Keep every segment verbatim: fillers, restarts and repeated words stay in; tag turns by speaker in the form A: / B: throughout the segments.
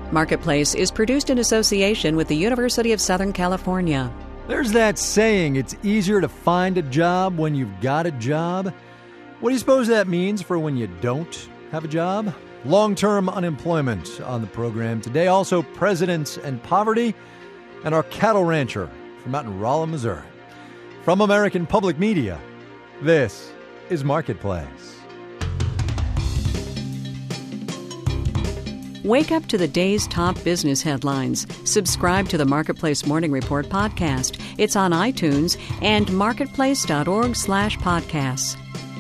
A: Marketplace is produced in association with the University of Southern California.
B: There's that saying, it's easier to find a job when you've got a job. What do you suppose that means for when you don't have a job? Long-term unemployment on the program today. Also, presidents and poverty, and our cattle rancher from out in Rolla, Missouri. From American Public Media, this is Marketplace.
A: Wake up to the day's top business headlines. Subscribe to the Marketplace Morning Report podcast. It's on iTunes and marketplace.org slash podcasts.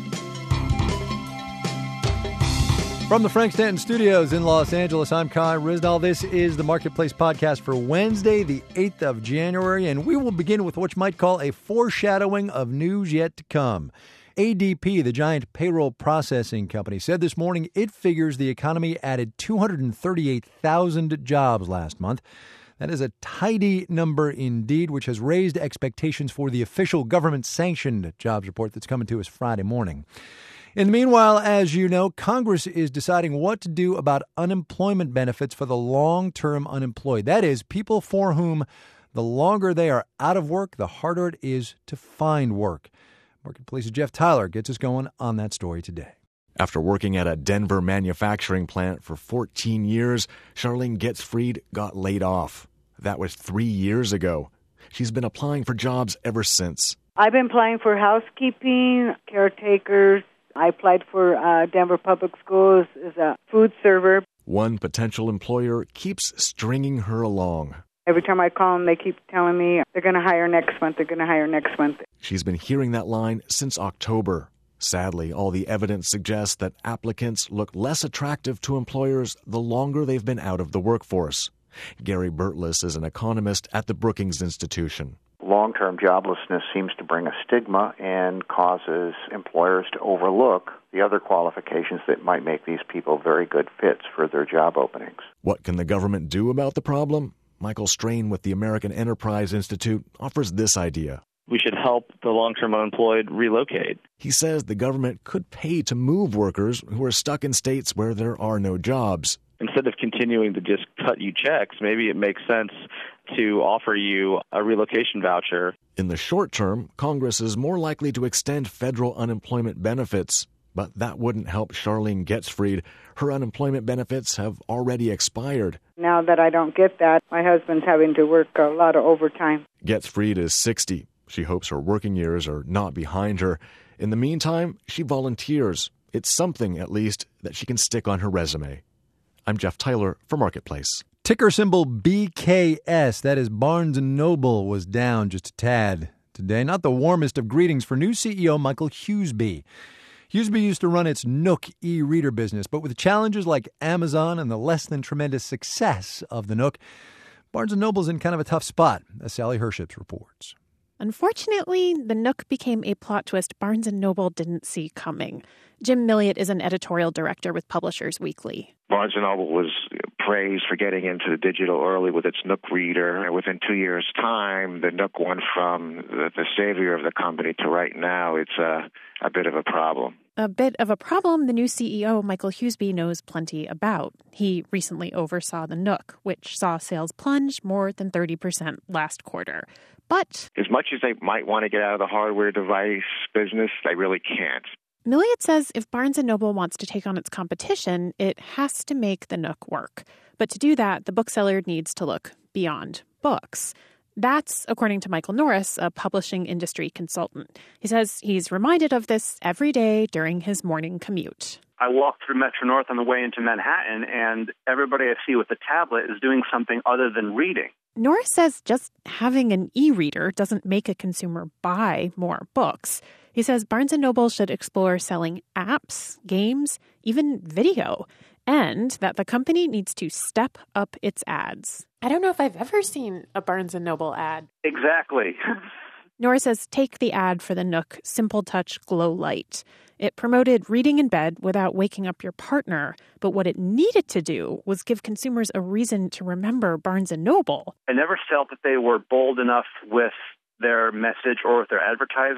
B: From the Frank Stanton Studios in Los Angeles, I'm Kai Ryssdal. This is the Marketplace podcast for Wednesday, the eighth of January, and we will begin with what you might call a foreshadowing of news yet to come. A D P, the giant payroll processing company, said this morning it figures the economy added two hundred thirty-eight thousand jobs last month. That is a tidy number indeed, which has raised expectations for the official government-sanctioned jobs report that's coming to us Friday morning. In the meanwhile, as you know, Congress is deciding what to do about unemployment benefits for the long-term unemployed. That is, people for whom the longer they are out of work, the harder it is to find work. Marketplace's Jeff Tyler gets us going on that story today.
C: After working at a Denver manufacturing plant for fourteen years, Charlene Getzfried got laid off. That was three years ago. She's been applying for jobs ever since.
D: I've been applying for housekeeping, caretakers. I applied for uh, Denver Public Schools as a food server.
C: One potential employer keeps stringing her along.
D: Every time I call them, they keep telling me they're going to hire next month, they're going to hire next month.
C: She's been hearing that line since October. Sadly, all the evidence suggests that applicants look less attractive to employers the longer they've been out of the workforce. Gary Burtless is an economist at the Brookings Institution.
E: Long-term joblessness seems to bring a stigma and causes employers to overlook the other qualifications that might make these people very good fits for their job openings.
C: What can the government do about the problem? Michael Strain with the American Enterprise Institute offers this idea.
F: We should help the long-term unemployed relocate.
C: He says the government could pay to move workers who are stuck in states where there are no jobs.
F: Instead of continuing to just cut you checks, maybe it makes sense to offer you a relocation voucher.
C: In the short term, Congress is more likely to extend federal unemployment benefits. But that wouldn't help Charlene Getzfried. Her unemployment benefits have already expired.
D: Now that I don't get that, my husband's having to work a lot of overtime.
C: Getzfried is sixty. She hopes her working years are not behind her. In the meantime, she volunteers. It's something, at least, that she can stick on her resume. I'm Jeff Tyler for Marketplace.
B: Ticker symbol B K S, that is Barnes and Noble, was down just a tad today. Not the warmest of greetings for new C E O Michael Huseby. Huseby used to run its Nook e-reader business, but with challenges like Amazon and the less-than-tremendous success of the Nook, Barnes and Noble's in kind of a tough spot, as Sally Herships reports.
G: Unfortunately, the Nook became a plot twist Barnes and Noble didn't see coming. Jim Milliot is an editorial director with Publishers Weekly.
H: Barnes and Noble was praised for getting into the digital early with its Nook reader. Within two years' time, the Nook went from the, the savior of the company to right now it's a, a bit of a problem.
G: A bit of a problem the new C E O, Michael Huseby, knows plenty about. He recently oversaw the Nook, which saw sales plunge more than thirty percent last quarter. But
H: as much as they might want to get out of the hardware device business, they really can't.
G: Milliot says if Barnes and Noble wants to take on its competition, it has to make the Nook work. But to do that, the bookseller needs to look beyond books. That's according to Michael Norris, a publishing industry consultant. He says he's reminded of this every day during his morning commute.
I: I walk through Metro North on the way into Manhattan, and everybody I see with a tablet is doing something other than reading.
G: Norris says just having an e-reader doesn't make a consumer buy more books. He says Barnes and Noble should explore selling apps, games, even video, and that the company needs to step up its ads.
J: I don't know if I've ever seen a Barnes and Noble ad.
I: Exactly.
G: Norris says take the ad for the Nook Simple Touch Glow Light. It promoted reading in bed without waking up your partner, but what it needed to do was give consumers a reason to remember Barnes and Noble.
I: I never felt that they were bold enough with their message or with their advertising.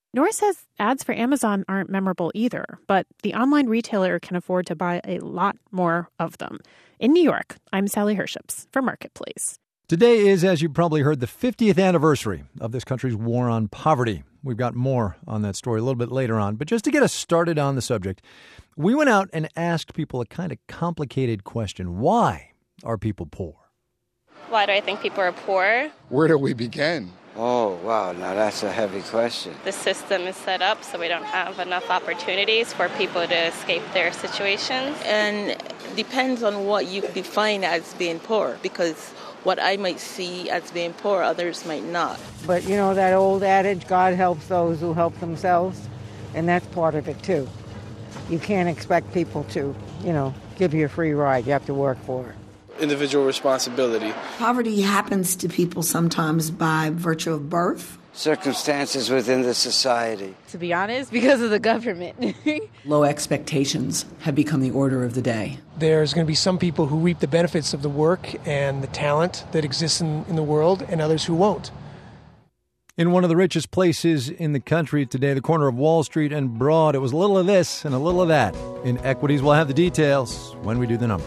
G: Norris says ads for Amazon aren't memorable either, but the online retailer can afford to buy a lot more of them. In New York, I'm Sally Herships for Marketplace.
B: Today is, as you probably heard, the fiftieth anniversary of this country's war on poverty. We've got more on that story a little bit later on. But just to get us started on the subject, we went out and asked people a kind of complicated question. Why are people poor?
K: Why do I think people are poor?
L: Where do we begin?
M: Oh, wow. Now that's a heavy question.
K: The system is set up so we don't have enough opportunities for people to escape their situations.
N: And depends on what you define as being poor, because what I might see as being poor, others might not.
O: But you know that old adage, God helps those who help themselves, and that's part of it too. You can't expect people to, you know, give you a free ride. You have to work for it.
P: Individual responsibility.
Q: Poverty happens to people sometimes by virtue of birth.
M: Circumstances within the society.
R: To be honest, because of the government.
S: Low expectations have become the order of the day.
T: There's going to be some people who reap the benefits of the work and the talent that exists in, in the world, and others who won't.
B: In one of the richest places in the country today, the corner of Wall Street and Broad, it was a little of this and a little of that. In Equities, we'll have the details when we do the numbers.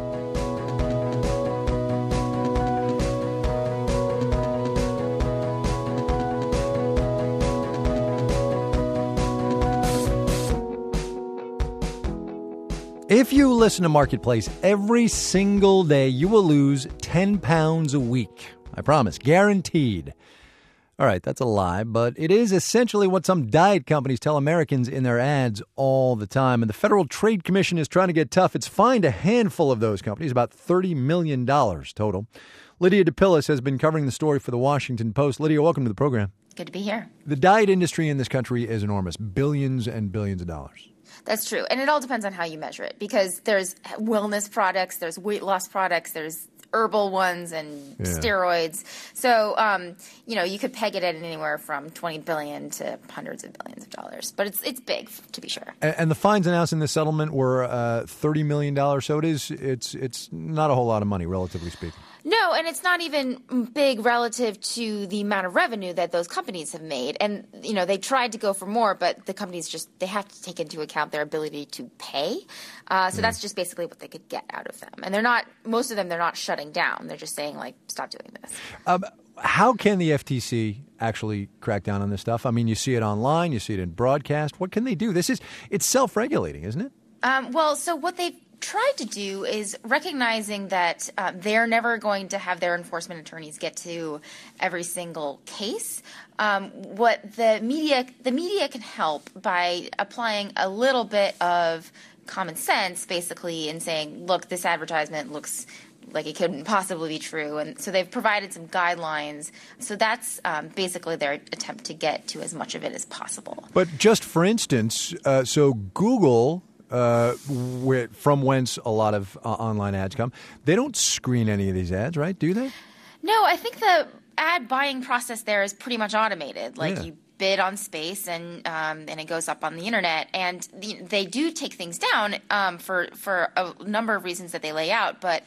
B: If you listen to Marketplace every single day, you will lose ten pounds a week. I promise. Guaranteed. All right, that's a lie, but it is essentially what some diet companies tell Americans in their ads all the time. And the Federal Trade Commission is trying to get tough. It's fined a handful of those companies, about thirty million dollars total. Lydia DePillis has been covering the story for the Washington Post. Lydia, welcome to the program.
U: Good to be here.
B: The diet industry in this country is enormous. Billions and billions of dollars.
U: That's true. And it all depends on how you measure it, because there's wellness products, there's weight loss products, there's herbal ones and yeah. steroids. So, um, you know, you could peg it at anywhere from twenty billion dollars to hundreds of billions of dollars. But it's it's big, to be sure.
B: And, and the fines announced in this settlement were uh, thirty million dollars. So it is, it's, it's not a whole lot of money, relatively speaking.
U: No, and it's not even big relative to the amount of revenue that those companies have made. And, you know, they tried to go for more, but the companies just, they have to take into account their ability to pay. Uh, so mm. that's just basically what they could get out of them. And they're not, most of them, they're not shutting down. They're just saying, like, stop doing this.
B: Um, how can the F T C actually crack down on this stuff? I mean, you see it online, you see it in broadcast. What can they do? This is, it's self-regulating, isn't it?
U: Um, well, so what they've tried to do is recognizing that uh, they're never going to have their enforcement attorneys get to every single case. Um, what the media the media can help by applying a little bit of common sense, basically, in saying, look, this advertisement looks like it couldn't possibly be true. And so they've provided some guidelines. So that's um, basically their attempt to get to as much of it as possible.
B: But just for instance, uh, so Google, Uh, where, from whence a lot of uh, online ads come, they don't screen any of these ads, right? Do they?
U: No, I think the ad buying process there is pretty much automated. Like yeah. you bid on space and um, and it goes up on the internet. And the, they do take things down um, for, for a number of reasons that they lay out. But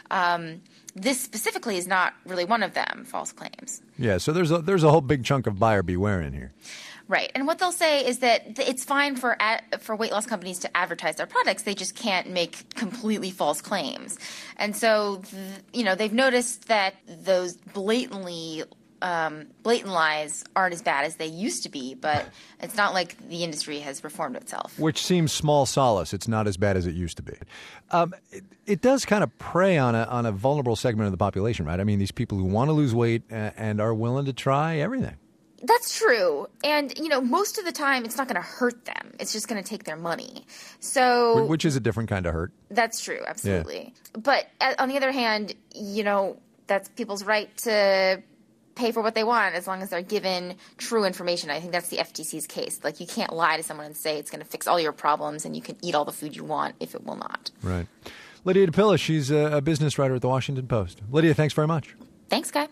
U: um, this specifically is not really one of them, false claims.
B: Yeah, so there's a, there's a whole big chunk of buyer beware in here.
U: Right. And what they'll say is that it's fine for ad, for weight loss companies to advertise their products. They just can't make completely false claims. And so, th- you know, they've noticed that those blatantly um, blatant lies aren't as bad as they used to be, but it's not like the industry has reformed itself.
B: Which seems small solace. It's not as bad as it used to be. Um, it, it does kind of prey on a, on a vulnerable segment of the population, right? I mean, these people who want to lose weight and, and are willing to try everything.
U: That's true. And, you know, most of the time it's not going to hurt them. It's just going to take their money. So,
B: which is a different kind of hurt.
U: That's true. Absolutely. Yeah. But on the other hand, you know, that's people's right to pay for what they want as long as they're given true information. I think that's the F T C's case. Like, you can't lie to someone and say it's going to fix all your problems and you can eat all the food you want if it will not.
B: Right. Lydia DePillis, she's a business writer at the Washington Post. Lydia, thanks very much.
U: Thanks, Guy.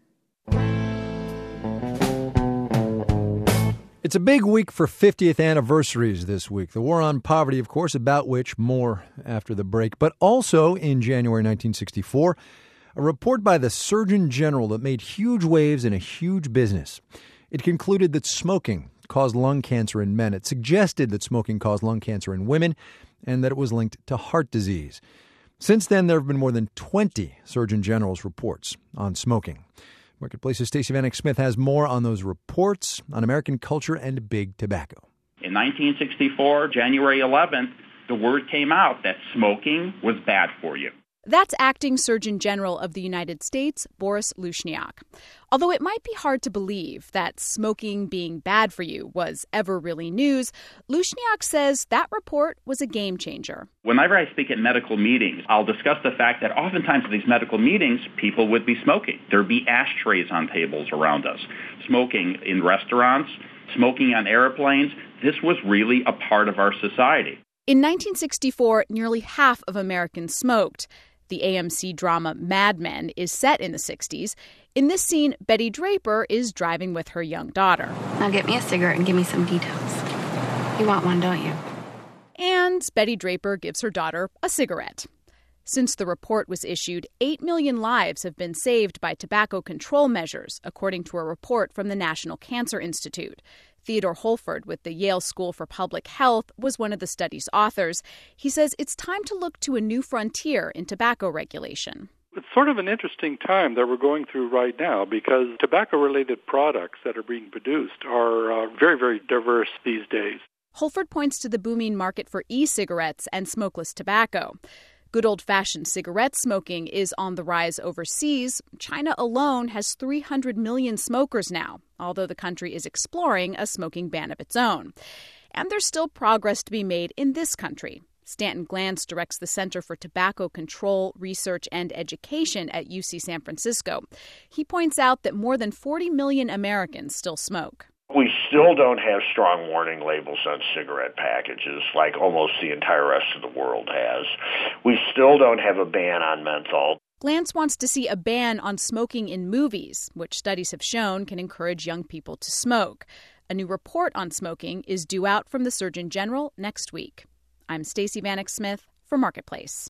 B: It's a big week for fiftieth anniversaries this week. The war on poverty, of course, about which more after the break. But also in January nineteen sixty-four, a report by the Surgeon General that made huge waves in a huge business. It concluded that smoking caused lung cancer in men. It suggested that smoking caused lung cancer in women and that it was linked to heart disease. Since then, there have been more than twenty Surgeon General's reports on smoking. Marketplace's Stacey Vanek Smith has more on those reports on American culture and big tobacco.
L: In nineteen sixty-four, January eleventh, the word came out that smoking was bad for you.
V: That's Acting Surgeon General of the United States, Boris Lushniak. Although it might be hard to believe that smoking being bad for you was ever really news, Lushniak says that report was a game changer.
L: Whenever I speak at medical meetings, I'll discuss the fact that oftentimes at these medical meetings, people would be smoking. There'd be ashtrays on tables around us, smoking in restaurants, smoking on airplanes. This was really a part of our society.
V: In nineteen sixty-four, nearly half of Americans smoked. The A M C drama Mad Men is set in the sixties. In this scene, Betty Draper is driving with her young daughter.
W: Now get me a cigarette and give me some details. You want one, don't you?
V: And Betty Draper gives her daughter a cigarette. Since the report was issued, eight million lives have been saved by tobacco control measures, according to a report from the National Cancer Institute. Theodore Holford with the Yale School for Public Health was one of the study's authors. He says it's time to look to a new frontier in tobacco regulation.
X: It's sort of an interesting time that we're going through right now because tobacco-related products that are being produced are uh, very, very diverse these days.
V: Holford points to the booming market for e-cigarettes and smokeless tobacco. Good old-fashioned cigarette smoking is on the rise overseas. China alone has three hundred million smokers now, although the country is exploring a smoking ban of its own. And there's still progress to be made in this country. Stanton Glantz directs the Center for Tobacco Control, Research, and Education at U C San Francisco. He points out that more than forty million Americans still smoke.
Y: We still don't have strong warning labels on cigarette packages like almost the entire rest of the world has. We still don't have a ban on menthol.
V: Glantz wants to see a ban on smoking in movies, which studies have shown can encourage young people to smoke. A new report on smoking is due out from the Surgeon General next week. I'm Stacey Vanek Smith for Marketplace.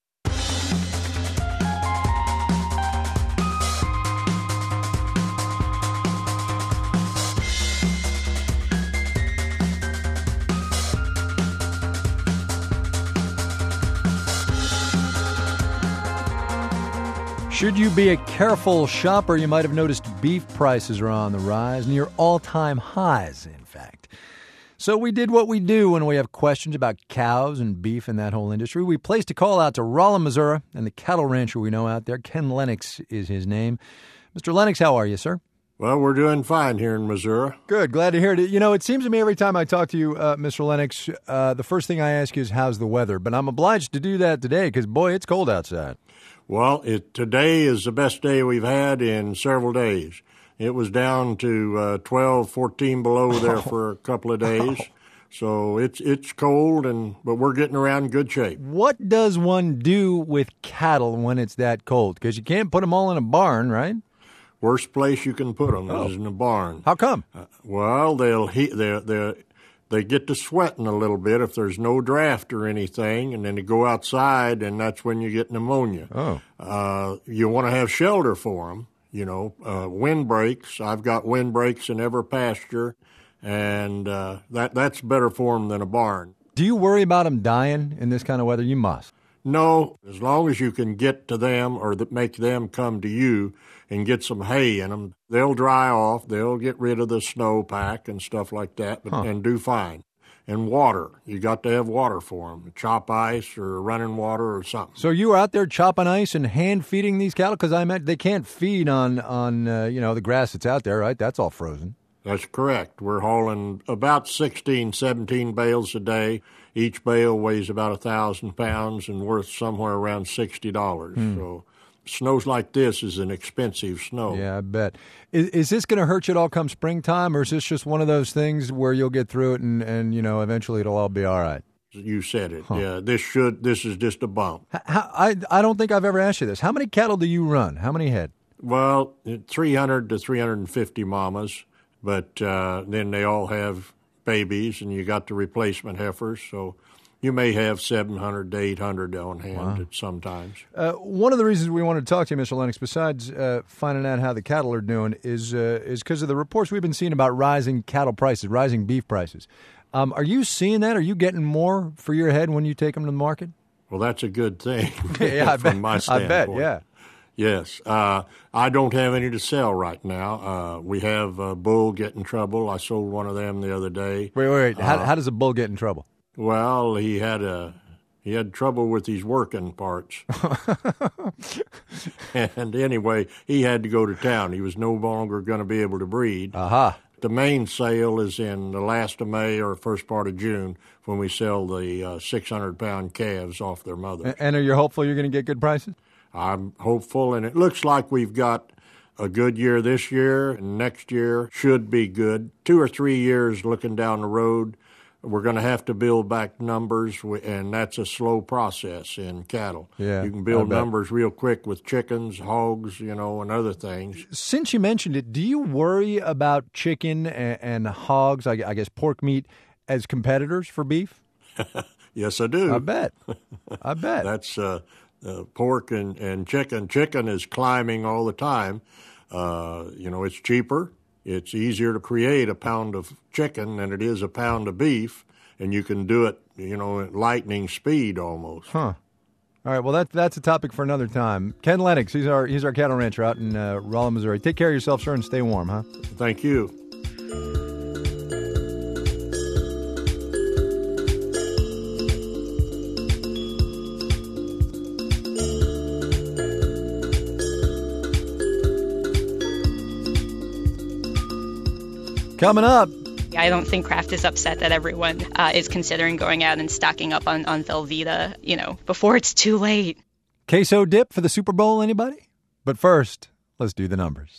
B: Should you be a careful shopper, you might have noticed beef prices are on the rise, near all-time highs, in fact. So we did what we do when we have questions about cows and beef and that whole industry. We placed a call out to Rolla, Missouri, and the cattle rancher we know out there. Ken Lennox is his name. Mister Lennox, how are you, sir?
Z: Well, we're doing fine here in Missouri.
B: Good. Glad to hear it. You know, it seems to me every time I talk to you, uh, Mister Lennox, uh, the first thing I ask you is, how's the weather? But I'm obliged to do that today because, boy, it's cold outside.
Z: Well, it, today is the best day we've had in several days. It was down to uh, twelve, fourteen below there for a couple of days. So it's it's cold, and but we're getting around in good shape.
B: What does one do with cattle when it's that cold? Because you can't put them all in a barn, right?
Z: Worst place you can put them
B: oh.
Z: is in a barn.
B: How come?
Z: Uh, well, they'll he, they they they get to sweating a little bit if there's no draft or anything, and then they go outside, and that's when you get pneumonia.
B: Oh,
Z: uh, you want to have shelter for them. You know, uh, windbreaks. I've got windbreaks in every pasture, and uh, that that's better for them than a barn.
B: Do you worry about them dying in this kind of weather? You must.
Z: No, as long as you can get to them or that make them come to you and get some hay in them, they'll dry off. They'll get rid of the snowpack and stuff like that, but, huh. and do fine. And water. You got to have water for them. Chop ice or running water or something.
B: So you were out there chopping ice and hand feeding these cattle? Because I meant they can't feed on, on uh, you know, the grass that's out there, right? That's all frozen.
Z: That's correct. We're hauling about sixteen, seventeen bales a day. Each bale weighs about one thousand pounds and worth somewhere around sixty dollars. Hmm. So snows like this is an expensive snow.
B: Yeah, I bet. Is, is this going to hurt you at all come springtime, or is this just one of those things where you'll get through it and, and you know, eventually it'll all be all right?
Z: You said it. Huh. Yeah, this should. This is just a bump.
B: How, I, I don't think I've ever asked you this. How many cattle do you run? How many head?
Z: Well, three hundred to three hundred fifty mamas, but uh, then they all have babies, and you got the replacement heifers. So you may have seven hundred to eight hundred on hand
B: Wow.
Z: at sometimes.
B: Uh, one of the reasons we wanted to talk to you, Mister Lennox, besides uh, finding out how the cattle are doing, is uh, is because of the reports we've been seeing about rising cattle prices, rising beef prices. Um, are you seeing that? Are you getting more for your head when you take them to the market?
Z: Well, that's a good thing
B: yeah, I
Z: from
B: bet,
Z: my
B: I
Z: standpoint.
B: bet, yeah.
Z: Yes. Uh, I don't have any to sell right now. Uh, we have a bull get in trouble. I sold one of them the other day.
B: Wait, wait, wait. How,
Z: Uh,
B: how does a bull get in trouble?
Z: Well, he had a he had trouble with his working parts. And anyway, he had to go to town. He was no longer going to be able to breed.
B: Aha.
Z: The main sale is in the last of May or first part of June when we sell the uh, six hundred pound calves off their mothers.
B: And are you hopeful you're going to get good prices?
Z: I'm hopeful, and it looks like we've got a good year this year, and next year should be good. Two or three years looking down the road, we're going to have to build back numbers, and that's a slow process in cattle.
B: Yeah,
Z: you can
B: I
Z: build
B: bet.
Z: numbers real quick with chickens, hogs, you know, and other things.
B: Since you mentioned it, do you worry about chicken and, and hogs, I, I guess pork meat, as competitors for beef?
Z: Yes, I do.
B: I bet. I bet.
Z: That's uh, uh, pork and, and chicken. Chicken is climbing all the time. Uh, you know, it's cheaper. It's easier to create a pound of chicken than it is a pound of beef, and you can do it, you know, at lightning speed almost.
B: Huh. All right, well, that, that's a topic for another time. Ken Lennox, he's our he's our cattle rancher out in uh, Rolla, Missouri. Take care of yourself, sir, and stay warm, huh?
Z: Thank you.
B: Coming up.
A: I don't think Kraft is upset that everyone uh, is considering going out and stocking up on, on Velveeta, you know, before it's too late.
B: Queso dip for the Super Bowl, anybody? But first, let's do the numbers.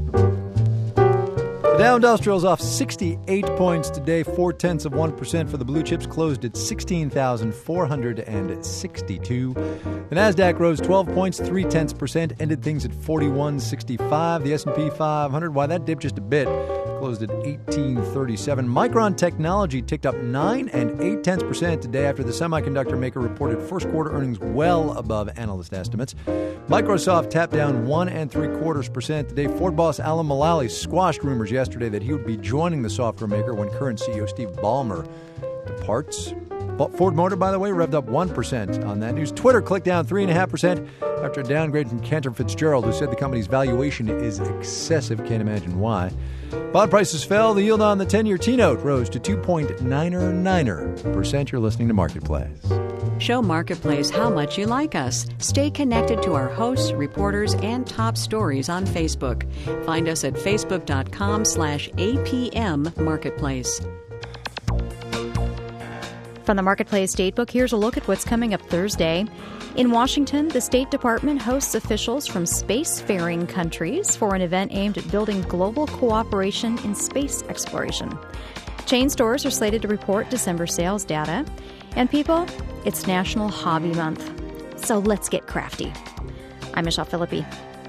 B: The Dow Industrial's off sixty-eight points today, four-tenths of one percent for the blue chips, closed at sixteen thousand four hundred sixty-two. The Nasdaq rose twelve points, three-tenths percent, ended things at forty-one sixty-five. The S and P five hundred, why, that dipped just a bit, closed at eighteen thirty-seven. Micron Technology ticked up nine and eight-tenths percent today after the semiconductor maker reported first-quarter earnings well above analyst estimates. Microsoft tapped down one and three-quarters percent today. Ford boss Alan Mulally squashed rumors yesterday that he would be joining the software maker when current C E O Steve Ballmer departs. Ford Motor, by the way, revved up one percent on that news. Twitter clicked down three point five percent after a downgrade from Cantor Fitzgerald, who said the company's valuation is excessive. Can't imagine why. Bond prices fell. The yield on the ten-year T-note rose to two point nine nine percent. You're listening to Marketplace.
C: Show Marketplace how much you like us. Stay connected to our hosts, reporters, and top stories on Facebook. Find us at facebook.com slash APM Marketplace.
D: From the Marketplace Datebook, here's a look at what's coming up Thursday. In Washington, the State Department hosts officials from spacefaring countries for an event aimed at building global cooperation in space exploration. Chain stores are slated to report December sales data. And people, it's National Hobby Month. So let's get crafty. I'm Michelle Philippi.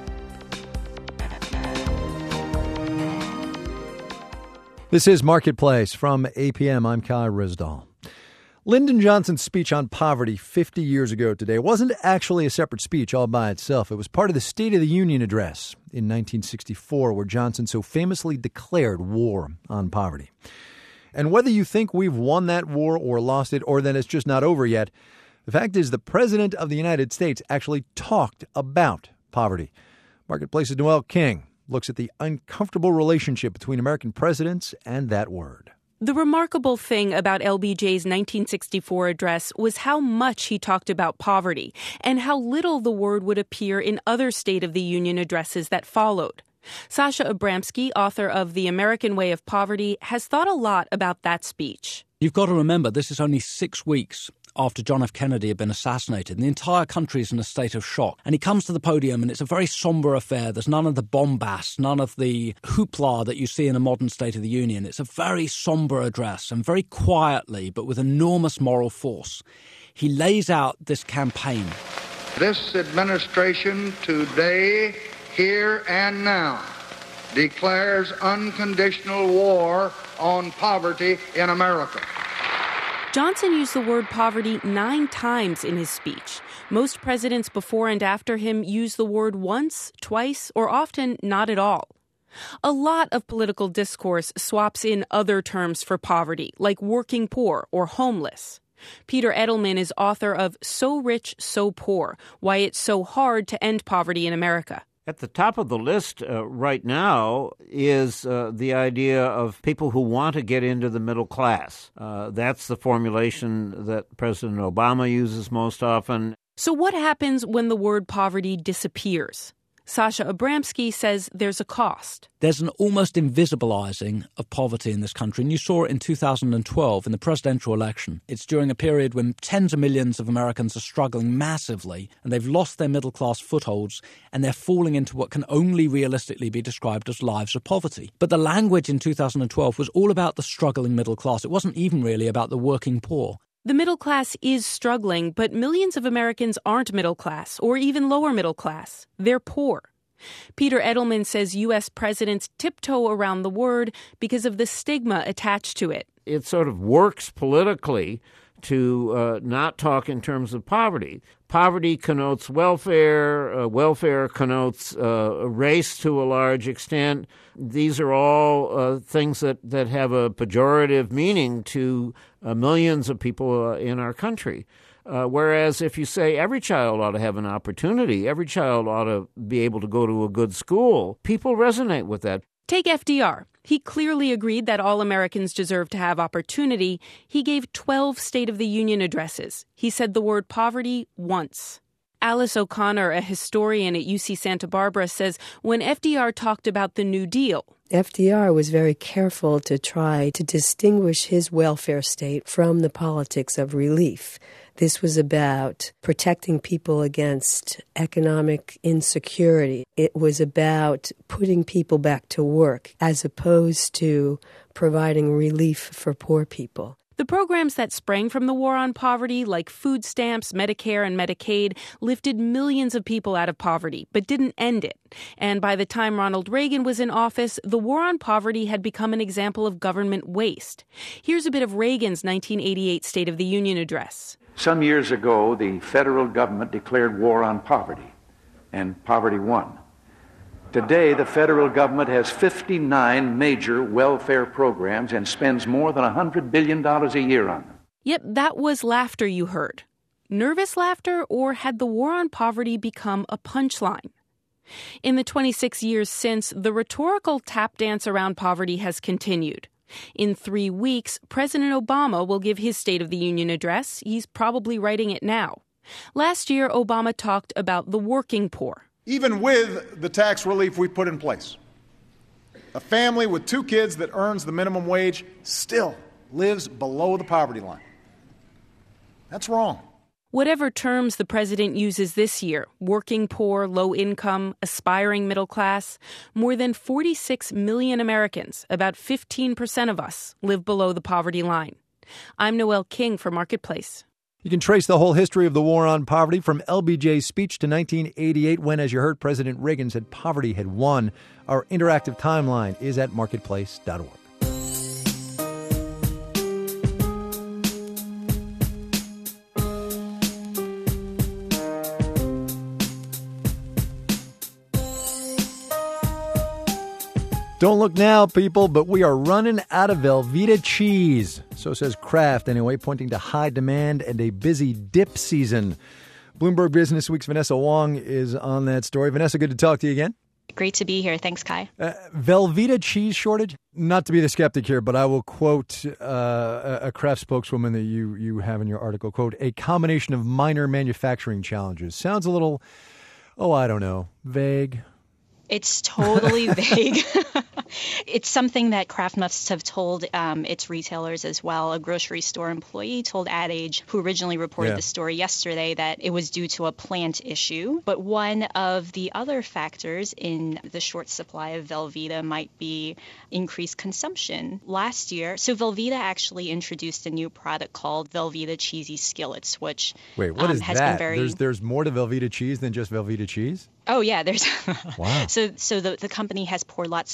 B: This is Marketplace from A P M. I'm Kai Rizdal. Lyndon Johnson's speech on poverty fifty years ago today wasn't actually a separate speech all by itself. It was part of the State of the Union address in nineteen sixty-four, where Johnson so famously declared war on poverty. And whether you think we've won that war or lost it or that it's just not over yet, the fact is the President of the United States actually talked about poverty. Marketplace's Noel King looks at the uncomfortable relationship between American presidents and that word.
E: The remarkable thing about L B J's nineteen sixty-four address was how much he talked about poverty and how little the word would appear in other State of the Union addresses that followed. Sasha Abramsky, author of The American Way of Poverty, has thought a lot about that speech.
F: You've got to remember, this is only six weeks after John F. Kennedy had been assassinated, and the entire country is in a state of shock. And he comes to the podium, and it's a very somber affair. There's none of the bombast, none of the hoopla that you see in a modern State of the Union. It's a very somber address, and very quietly, but with enormous moral force, he lays out this campaign.
H: This administration today, here and now, declares unconditional war on poverty in America.
E: Johnson used the word poverty nine times in his speech. Most presidents before and after him use the word once, twice, or often not at all. A lot of political discourse swaps in other terms for poverty, like working poor or homeless. Peter Edelman is author of So Rich, So Poor, Why It's So Hard to End Poverty in America.
G: At the top of the list uh, right now is uh, the idea of people who want to get into the middle class. Uh, that's the formulation that President Obama uses most often.
E: So what happens when the word poverty disappears? Sasha Abramsky says there's a cost.
F: There's an almost invisibilizing of poverty in this country, and you saw it in two thousand twelve in the presidential election. It's during a period when tens of millions of Americans are struggling massively, and they've lost their middle-class footholds, and they're falling into what can only realistically be described as lives of poverty. But the language in two thousand twelve was all about the struggling middle class. It wasn't even really about the working poor.
E: The middle class is struggling, but millions of Americans aren't middle class or even lower middle class. They're poor. Peter Edelman says U S presidents tiptoe around the word because of the stigma attached to it.
G: It sort of works politically to uh, not talk in terms of poverty. Poverty connotes welfare. Uh, welfare connotes uh, race to a large extent. These are all uh, things that, that have a pejorative meaning to uh, millions of people uh, in our country. Uh, whereas if you say every child ought to have an opportunity, every child ought to be able to go to a good school, people resonate with that.
E: Take F D R. He clearly agreed that all Americans deserve to have opportunity. He gave twelve State of the Union addresses. He said the word poverty once. Alice O'Connor, a historian at U C Santa Barbara, says when F D R talked about the New Deal,
I: F D R was very careful to try to distinguish his welfare state from the politics of relief. This was about protecting people against economic insecurity. It was about putting people back to work as opposed to providing relief for poor people.
E: The programs that sprang from the war on poverty, like food stamps, Medicare, and Medicaid, lifted millions of people out of poverty, but didn't end it. And by the time Ronald Reagan was in office, the war on poverty had become an example of government waste. Here's a bit of Reagan's nineteen eighty-eight State of the Union address.
J: Some years ago, the federal government declared war on poverty, and poverty won. Today, the federal government has fifty-nine major welfare programs and spends more than one hundred billion dollars a year on them.
E: Yep, that was laughter you heard. Nervous laughter, or had the war on poverty become a punchline? In the twenty-six years since, the rhetorical tap dance around poverty has continued. In three weeks, President Obama will give his State of the Union address. He's probably writing it now. Last year, Obama talked about the working poor.
K: Even with the tax relief we put in place, a family with two kids that earns the minimum wage still lives below the poverty line. That's wrong.
E: Whatever terms the president uses this year, working poor, low income, aspiring middle class, more than forty-six million Americans, about fifteen percent of us, live below the poverty line. I'm Noelle King for Marketplace.
B: You can trace the whole history of the war on poverty from L B J's speech to nineteen eighty-eight when, as you heard, President Reagan said poverty had won. Our interactive timeline is at marketplace dot org. Don't look now, people, but we are running out of Velveeta cheese. So says Kraft, anyway, pointing to high demand and a busy dip season. Bloomberg Business Week's Vanessa Wong is on that story. Vanessa, good to talk to you again.
A: Great to be here. Thanks, Kai.
B: Uh, Velveeta cheese shortage? Not to be the skeptic here, but I will quote uh, a Kraft spokeswoman that you, you have in your article, quote, a combination of minor manufacturing challenges. Sounds a little, oh, I don't know, vague.
A: It's totally vague. It's something that Kraft must have told um, its retailers as well. A grocery store employee told Ad Age, who originally reported yeah. the story yesterday, that it was due to a plant issue. But one of the other factors in the short supply of Velveeta might be increased consumption. Last year, so Velveeta actually introduced a new product called Velveeta Cheesy Skillets, which
B: Wait, what
A: um,
B: is
A: has
B: that?
A: been very...
B: There's, there's more to Velveeta cheese than just Velveeta cheese?
A: Oh, yeah. There's
B: wow.
A: So so the, the company has poured lots of advertising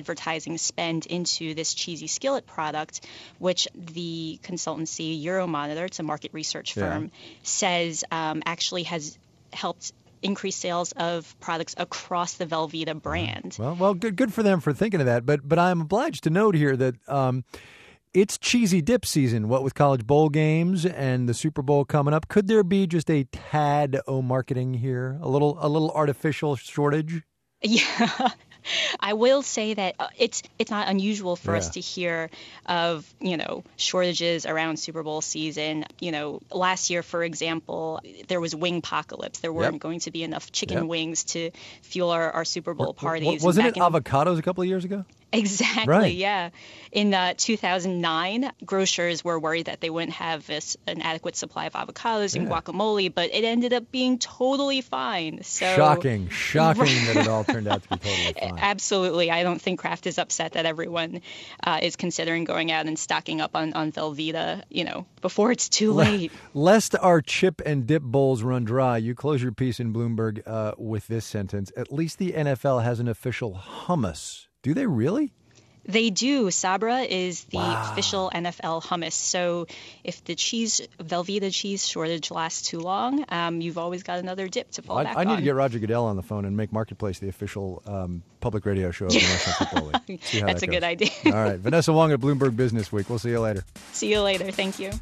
A: advertising spend into this cheesy skillet product, which the consultancy Euromonitor, it's a market research firm, yeah. says um, actually has helped increase sales of products across the Velveeta brand.
B: Well, well, good, good for them for thinking of that. But but I'm obliged to note here that um, it's cheesy dip season. What with college bowl games and the Super Bowl coming up, could there be just a tad o marketing here, a little a little artificial shortage?
A: Yeah. I will say that uh, it's it's not unusual for yeah. us to hear of, you know, shortages around Super Bowl season. You know, last year, for example, there was wing apocalypse. There weren't yep. going to be enough chicken yep. wings to fuel our, our Super Bowl parties.
B: Wasn't it in, avocados a couple of years ago?
A: Exactly,
B: right.
A: yeah. In uh, two thousand nine, grocers were worried that they wouldn't have this, an adequate supply of avocados yeah. and guacamole, but it ended up being totally fine. So
B: Shocking, shocking that it all turned out to be totally fine.
A: Absolutely. I don't think Kraft is upset that everyone uh, is considering going out and stocking up on, on Velveeta, you know, before it's too late.
B: Lest our chip and dip bowls run dry, you close your piece in Bloomberg uh, with this sentence. At least the N F L has an official hummus. Do they really?
A: They do. Sabra is the
B: wow.
A: official N F L hummus. So if the cheese, Velveeta cheese shortage lasts too long, um, you've always got another dip to fall
B: I,
A: back
B: I need
A: on.
B: to get Roger Goodell on the phone and make Marketplace the official um, public radio show of the National Football League. See how
A: That's
B: that
A: a
B: goes.
A: good idea.
B: All right. Vanessa Wong at Bloomberg Business Week. We'll see you later.
A: See you later. Thank you.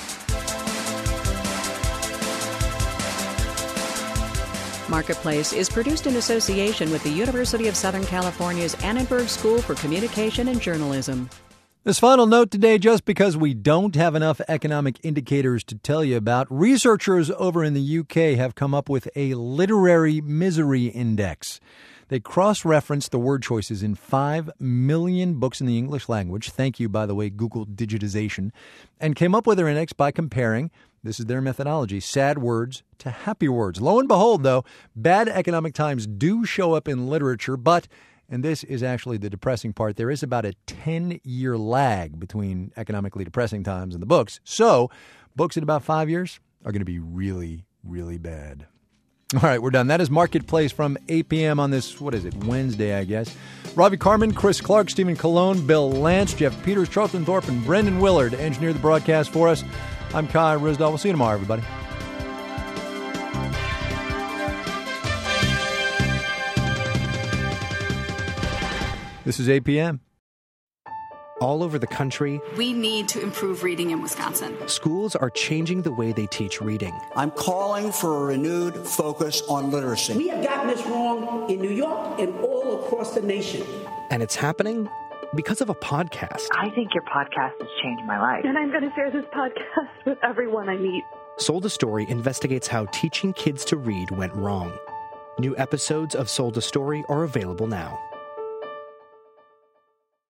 C: Marketplace is produced in association with the University of Southern California's Annenberg School for Communication and Journalism.
B: This final note today, just because we don't have enough economic indicators to tell you about, researchers over in the U K have come up with a literary misery index. They cross-referenced the word choices in five million books in the English language. Thank you, by the way, Google digitization. And came up with their index by comparing, this is their methodology, sad words to happy words. Lo and behold, though, bad economic times do show up in literature, but, and this is actually the depressing part, there is about a ten-year lag between economically depressing times and the books. So books in about five years are going to be really, really bad. All right, we're done. That is Marketplace from eight p.m. on this, what is it, Wednesday, I guess. Ravi Carmen, Chris Clark, Stephen Colon, Bill Lance, Jeff Peters, Charlton Thorpe, and Brendan Willard engineered the broadcast for us. I'm Kai Ryssdal. We'll see you tomorrow, everybody. This is eight p.m.
M: All over the country,
N: we need to improve reading in Wisconsin.
M: Schools are changing the way they teach reading.
O: I'm calling for a renewed focus on literacy.
P: We have gotten this wrong in New York and all across the nation.
M: And it's happening because of a podcast.
Q: I think your podcast has changed my life.
R: And I'm going to share this podcast with everyone I meet.
M: Sold a Story investigates how teaching kids to read went wrong. New episodes of Sold a Story are available now.